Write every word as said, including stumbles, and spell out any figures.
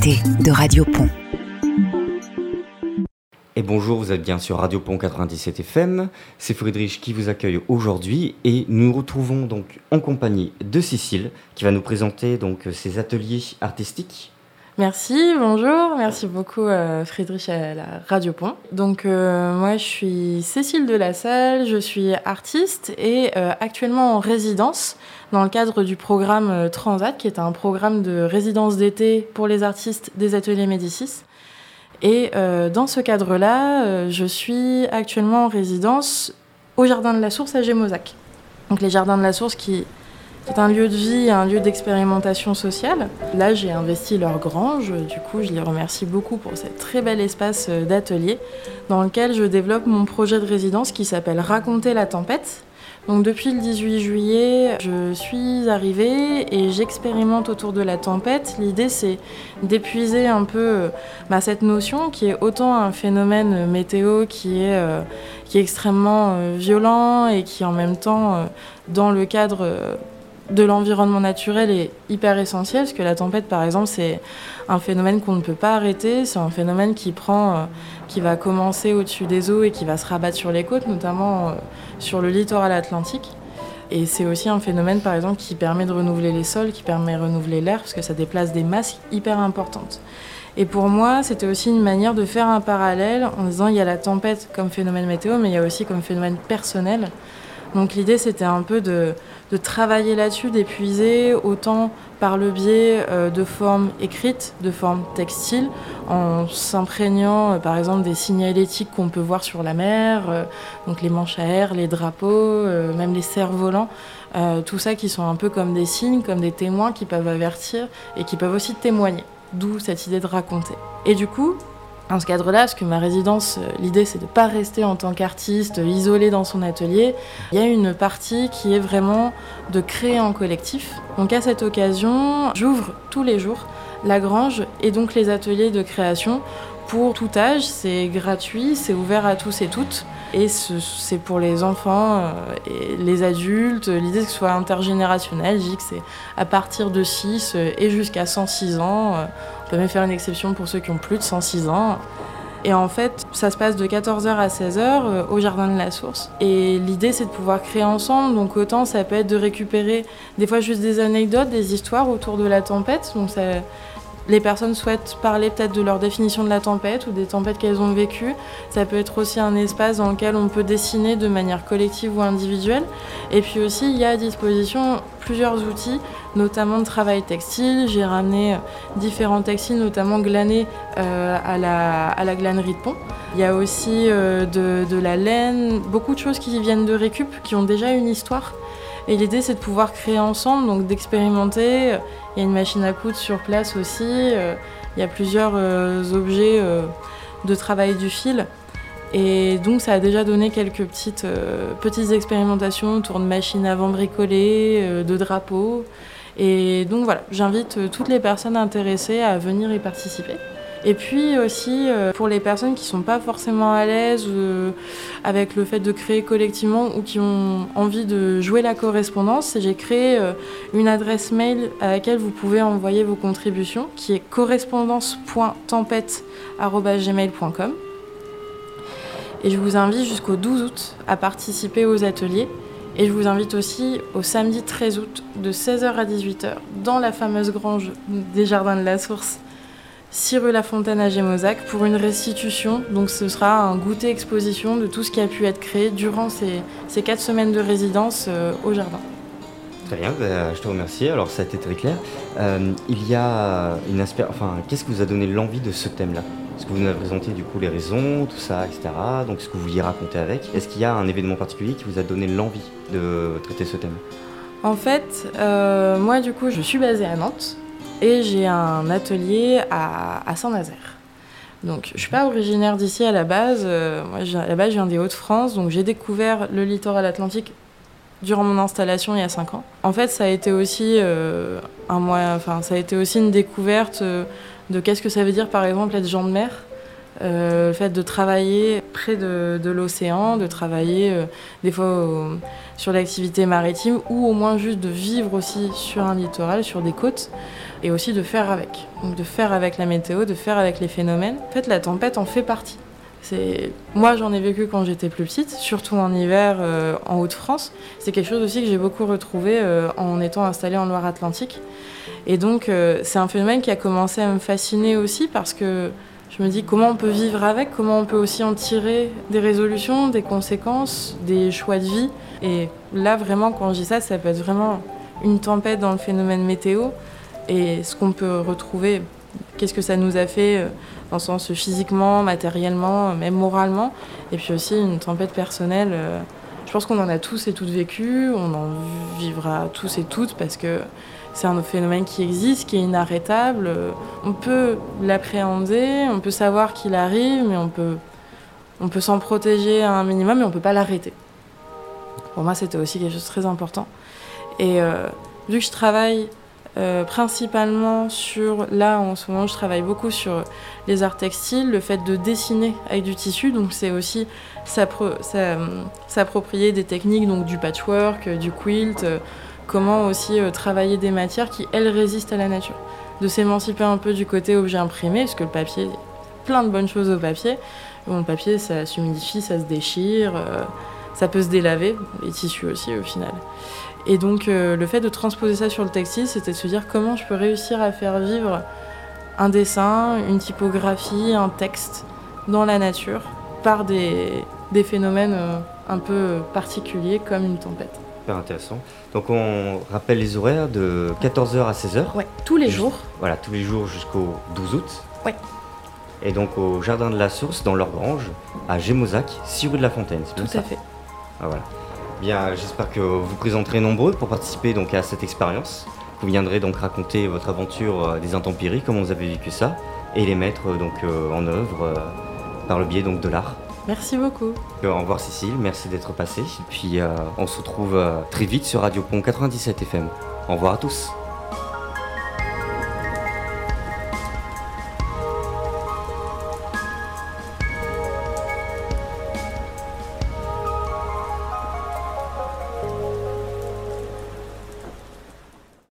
l'été de Radio Pont. Et bonjour, vous êtes bien sur Radio Pont quatre-vingt-dix-sept F M, c'est Friedrich qui vous accueille aujourd'hui et nous nous retrouvons donc en compagnie de Cécile qui va nous présenter donc ses ateliers artistiques. Merci, bonjour, merci beaucoup euh, Friedrich à la Radio Pont. Donc euh, moi je suis Cécile de la Salle, je suis artiste et euh, actuellement en résidence dans le cadre du programme euh, Transat qui est un programme de résidence d'été pour les artistes des ateliers Médicis. Et euh, dans ce cadre-là, euh, je suis actuellement en résidence au Jardin de la Source à Gémozac. Donc les Jardins de la Source qui est un lieu de vie et un lieu d'expérimentation sociale. Là, j'ai investi leur grange. Du coup, je les remercie beaucoup pour ce très bel espace d'atelier dans lequel je développe mon projet de résidence qui s'appelle Raconter la tempête. Donc depuis le dix-huit juillet, je suis arrivée et j'expérimente autour de la tempête. L'idée, c'est d'épuiser un peu bah, cette notion qui est autant un phénomène météo qui est, euh, qui est extrêmement euh, violent et qui en même temps, euh, dans le cadre euh, de l'environnement naturel est hyper essentiel, parce que la tempête, par exemple, c'est un phénomène qu'on ne peut pas arrêter. C'est un phénomène qui prend, euh, qui va commencer au-dessus des eaux et qui va se rabattre sur les côtes, notamment euh, sur le littoral atlantique. Et c'est aussi un phénomène, par exemple, qui permet de renouveler les sols, qui permet de renouveler l'air, parce que ça déplace des masses hyper importantes. Et pour moi, c'était aussi une manière de faire un parallèle en disant il y a la tempête comme phénomène météo, mais il y a aussi comme phénomène personnel. Donc l'idée, c'était un peu de, de travailler là-dessus, d'épuiser autant par le biais euh, de formes écrites, de formes textiles, en s'imprégnant euh, par exemple des signalétiques qu'on peut voir sur la mer, euh, donc les manches à air, les drapeaux, euh, même les cerfs-volants, euh, tout ça qui sont un peu comme des signes, comme des témoins qui peuvent avertir et qui peuvent aussi témoigner, d'où cette idée de raconter. Et du coup, dans ce cadre-là, parce que ma résidence, l'idée c'est de ne pas rester en tant qu'artiste isolé dans son atelier, il y a une partie qui est vraiment de créer en collectif. Donc à cette occasion, j'ouvre tous les jours la grange et donc les ateliers de création pour tout âge. C'est gratuit, c'est ouvert à tous et toutes. Et c'est pour les enfants et les adultes. L'idée c'est que ce soit intergénérationnel. Je dis que c'est à partir de six et jusqu'à cent six ans. On peut même faire une exception pour ceux qui ont plus de cent six ans. Et en fait, ça se passe de quatorze heures à seize heures au Jardin de la Source. Et l'idée, c'est de pouvoir créer ensemble. Donc autant ça peut être de récupérer des fois juste des anecdotes, des histoires autour de la tempête. Donc ça, les personnes souhaitent parler peut-être de leur définition de la tempête ou des tempêtes qu'elles ont vécues. Ça peut être aussi un espace dans lequel on peut dessiner de manière collective ou individuelle. Et puis aussi, il y a à disposition plusieurs outils, notamment de travail textile. J'ai ramené différents textiles, notamment glanés euh, à, la, à la glanerie de Pont. Il y a aussi euh, de, de la laine, beaucoup de choses qui viennent de récup, qui ont déjà une histoire. Et l'idée, c'est de pouvoir créer ensemble, donc d'expérimenter. Il y a une machine à coudre sur place aussi. Il y a plusieurs euh, objets euh, de travail du fil. Et donc, ça a déjà donné quelques petites, euh, petites expérimentations autour de machines à vent bricolées, euh, de drapeaux. Et donc, voilà, j'invite toutes les personnes intéressées à venir y participer. Et puis aussi, euh, pour les personnes qui ne sont pas forcément à l'aise euh, avec le fait de créer collectivement ou qui ont envie de jouer la correspondance, j'ai créé euh, une adresse mail à laquelle vous pouvez envoyer vos contributions, qui est correspondance point tempête arobase gmail point com. Et je vous invite jusqu'au douze août à participer aux ateliers. Et je vous invite aussi au samedi treize août de seize heures à dix-huit heures dans la fameuse grange des Jardins de la Source, six rue La Fontaine à Gémozac, pour une restitution. Donc ce sera un goûter exposition de tout ce qui a pu être créé durant ces, ces quatre semaines de résidence euh, au jardin. Très bien, bah, je te remercie. Alors ça a été très clair. Euh, il y a une aspect, enfin, qu'est-ce qui vous a donné l'envie de ce thème-là ? Est-ce que vous nous avez présenté du coup les raisons, tout ça, et cetera. Donc ce que vous vouliez raconter avec. Est-ce qu'il y a un événement particulier qui vous a donné l'envie de traiter ce thème ? En fait, euh, moi du coup, je suis basée à Nantes. Et j'ai un atelier à, à Saint-Nazaire. Donc, je ne suis pas originaire d'ici à la base. Euh, moi, à la base, je viens des Hauts-de-France. Donc, j'ai découvert le littoral atlantique durant mon installation il y a cinq ans. En fait, ça a été aussi, euh, un mois, enfin, ça a été aussi une découverte euh, de qu'est-ce que ça veut dire, par exemple, être gens de mer. Euh, le fait de travailler près de, de l'océan, de travailler euh, des fois euh, sur l'activité maritime ou au moins juste de vivre aussi sur un littoral, sur des côtes. et aussi de faire avec. Donc de faire avec la météo, de faire avec les phénomènes. En fait, la tempête en fait partie. C'est... Moi, j'en ai vécu quand j'étais plus petite, surtout en hiver euh, en Hauts-de-France. C'est quelque chose aussi que j'ai beaucoup retrouvé euh, en étant installée en Loire-Atlantique. Et donc, euh, c'est un phénomène qui a commencé à me fasciner aussi parce que je me dis comment on peut vivre avec, comment on peut aussi en tirer des résolutions, des conséquences, des choix de vie. Et là, vraiment, quand je dis ça, ça peut être vraiment une tempête dans le phénomène météo. Et ce qu'on peut retrouver, qu'est-ce que ça nous a fait euh, dans le sens physiquement, matériellement, même moralement. Et puis aussi une tempête personnelle. Euh, je pense qu'on en a tous et toutes vécu, on en vivra tous et toutes parce que c'est un phénomène qui existe, qui est inarrêtable. On peut l'appréhender, on peut savoir qu'il arrive, mais on peut, on peut s'en protéger à un minimum, mais on ne peut pas l'arrêter. Pour moi, c'était aussi quelque chose de très important. Et euh, vu que je travaille euh, principalement sur... Là, en ce moment, je travaille beaucoup sur les arts textiles, le fait de dessiner avec du tissu. Donc, c'est aussi s'appro- ça, s'approprier des techniques, donc du patchwork, du quilt... Euh, comment aussi euh, travailler des matières qui, elles, résistent à la nature. De s'émanciper un peu du côté objet imprimé, parce que le papier, il y a plein de bonnes choses au papier. Bon, le papier, ça s'humidifie, ça se déchire, euh, ça peut se délaver, les tissus aussi au final. Et donc euh, le fait de transposer ça sur le textile, c'était de se dire comment je peux réussir à faire vivre un dessin, une typographie, un texte dans la nature, par des, des phénomènes euh, un peu particuliers comme une tempête. Super intéressant. Donc on rappelle les horaires de quatorze heures à seize heures. Ouais, tous les Juste, jours. Voilà, tous les jours jusqu'au douze août. Ouais. Et donc au Jardin de la Source, dans l'Orgrange, à Gémozac, six rue de la Fontaine. C'est bien Tout ça à fait. Ah, voilà. Bien, j'espère que vous vous présenterez nombreux pour participer donc à cette expérience. Vous viendrez donc raconter votre aventure euh, des intempéries, comment vous avez vécu ça, et les mettre donc euh, en œuvre euh, par le biais donc de l'art. Merci beaucoup. Euh, au revoir Cécile, merci d'être passée. Puis euh, on se retrouve euh, très vite sur Radio Pont quatre-vingt-dix-sept F M. Au revoir à tous.